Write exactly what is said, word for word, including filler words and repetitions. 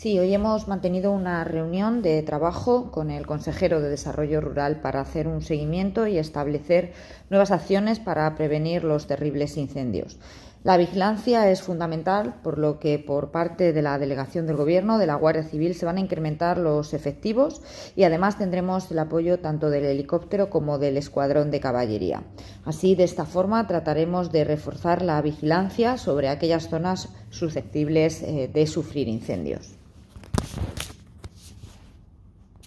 Sí, hoy hemos mantenido una reunión de trabajo con el consejero de Desarrollo Rural para hacer un seguimiento y establecer nuevas acciones para prevenir los terribles incendios. La vigilancia es fundamental, por lo que por parte de la delegación del Gobierno, de la Guardia Civil, se van a incrementar los efectivos y además tendremos el apoyo tanto del helicóptero como del escuadrón de caballería. Así, de esta forma, trataremos de reforzar la vigilancia sobre aquellas zonas susceptibles de sufrir incendios.